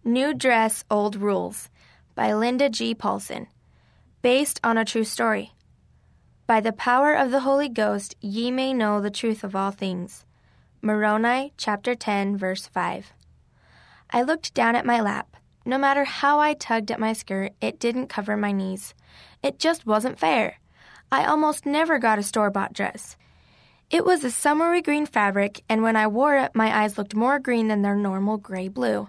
New Dress, Old Rules by Linda G. Paulson. Based on a true story. By the power of the Holy Ghost, ye may know the truth of all things. Moroni, chapter 10, verse 5. I looked down at my lap. No matter how I tugged at my skirt, it didn't cover my knees. It just wasn't fair. I almost never got a store-bought dress. It was a summery green fabric, and when I wore it, my eyes looked more green than their normal gray-blue.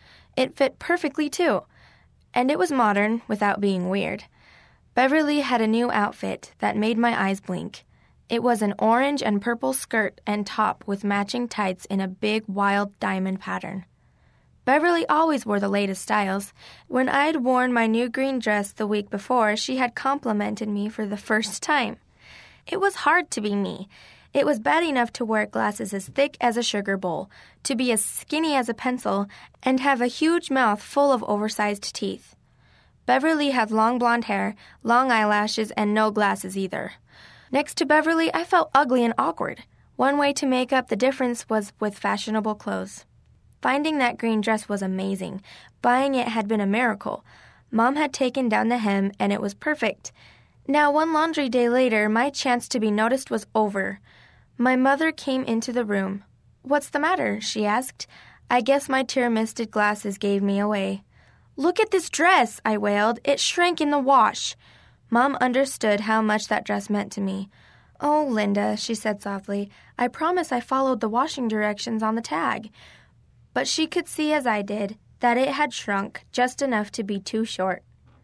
It fit perfectly, too, and it was modern without being weird. Beverly had a new outfit that made my eyes blink. It was an orange and purple skirt and top with matching tights in a big, wild diamond pattern. Beverly always wore the latest styles. When I'd worn my new green dress the week before, she had complimented me for the first time. It was hard to be me. It was bad enough to wear glasses as thick as a sugar bowl, to be as skinny as a pencil, and have a huge mouth full of oversized teeth. Beverly had long blonde hair, long eyelashes, and no glasses either. Next to Beverly, I felt ugly and awkward. One way to make up the difference was with fashionable clothes. Finding that green dress was amazing. Buying it had been a miracle. Mom had taken down the hem, and it was perfect. Now, one laundry day later, my chance to be noticed was over. My mother came into the room. "What's the matter?" she asked. I guess my tear-misted glasses gave me away. "Look at this dress," I wailed. "It shrank in the wash." Mom understood how much that dress meant to me. "Oh, Linda," she said softly, "I promise I followed the washing directions on the tag." But she could see, as I did, that it had shrunk just enough to be too short.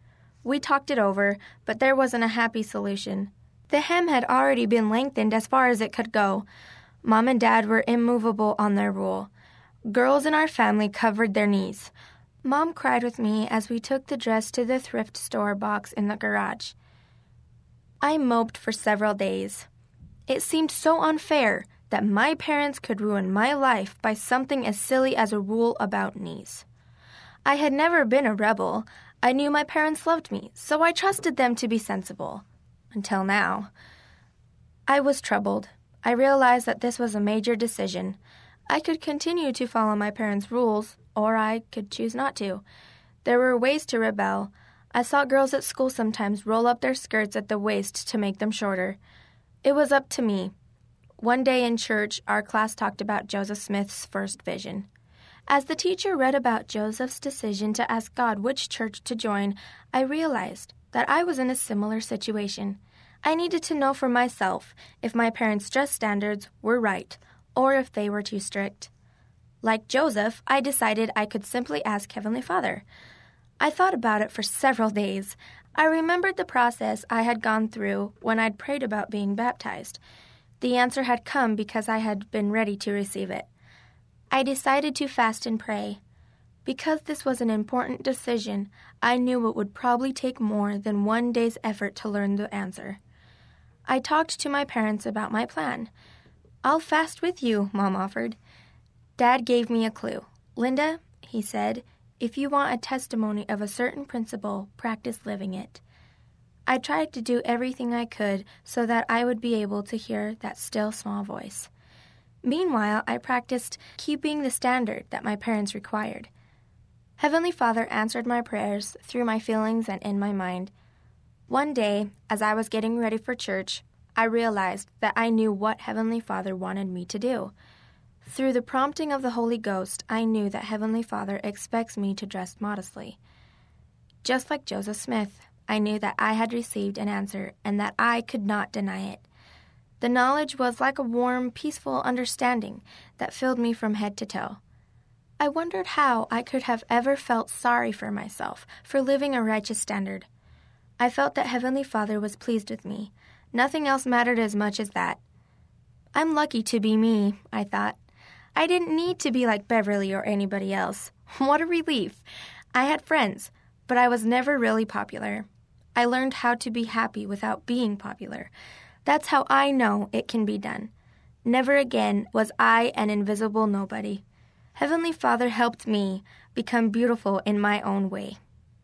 We talked it over, but there wasn't a happy solution. The hem had already been lengthened as far as it could go. Mom and Dad were immovable on their rule. Girls in our family covered their knees. Mom cried with me as we took the dress to the thrift store box in the garage. I moped for several days. It seemed so unfair that my parents could ruin my life by something as silly as a rule about knees. I had never been a rebel. I knew my parents loved me, so I trusted them to be sensible. Until now. I was troubled. I realized that this was a major decision. I could continue to follow my parents' rules, or I could choose not to. There were ways to rebel. I saw girls at school sometimes roll up their skirts at the waist to make them shorter. It was up to me. One day in church, our class talked about Joseph Smith's first vision. As the teacher read about Joseph's decision to ask God which church to join, I realized that I was in a similar situation. I needed to know for myself if my parents' dress standards were right, or if they were too strict. Like Joseph, I decided I could simply ask Heavenly Father. I thought about it for several days. I remembered the process I had gone through when I'd prayed about being baptized. The answer had come because I had been ready to receive it. I decided to fast and pray. Because this was an important decision, I knew it would probably take more than one day's effort to learn the answer. I talked to my parents about my plan. "I'll fast with you," Mom offered. Dad gave me a clue. "Linda," he said, "if you want a testimony of a certain principle, practice living it." I tried to do everything I could so that I would be able to hear that still small voice. Meanwhile, I practiced keeping the standard that my parents required. Heavenly Father answered my prayers through my feelings and in my mind. One day, as I was getting ready for church, I realized that I knew what Heavenly Father wanted me to do. Through the prompting of the Holy Ghost, I knew that Heavenly Father expects me to dress modestly. Just like Joseph Smith, I knew that I had received an answer and that I could not deny it. The knowledge was like a warm, peaceful understanding that filled me from head to toe. I wondered how I could have ever felt sorry for myself for living a righteous standard. I felt that Heavenly Father was pleased with me. Nothing else mattered as much as that. I'm lucky to be me, I thought. I didn't need to be like Beverly or anybody else. What a relief. I had friends, but I was never really popular. I learned how to be happy without being popular. That's how I know it can be done. Never again was I an invisible nobody. Heavenly Father helped me become beautiful in my own way.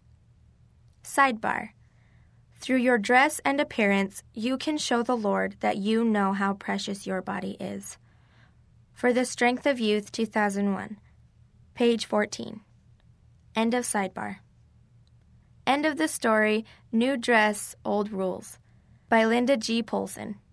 Sidebar. Through your dress and appearance, you can show the Lord that you know how precious your body is. For the Strength of Youth, 2001. Page 14. End of sidebar. End of the story, New Dress, Old Rules by Linda G. Poulsen.